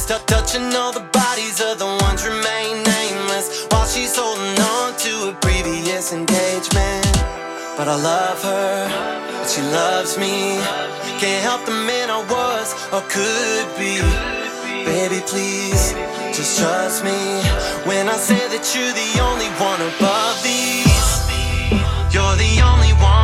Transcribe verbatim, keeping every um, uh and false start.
T- touching all the bodies of the ones remain nameless, while she's holding on to a previous engagement. But I love her, and she loves me. Can't help the man I was or could be. Baby, please, just trust me when I say that you're the only one above these. You're the only one.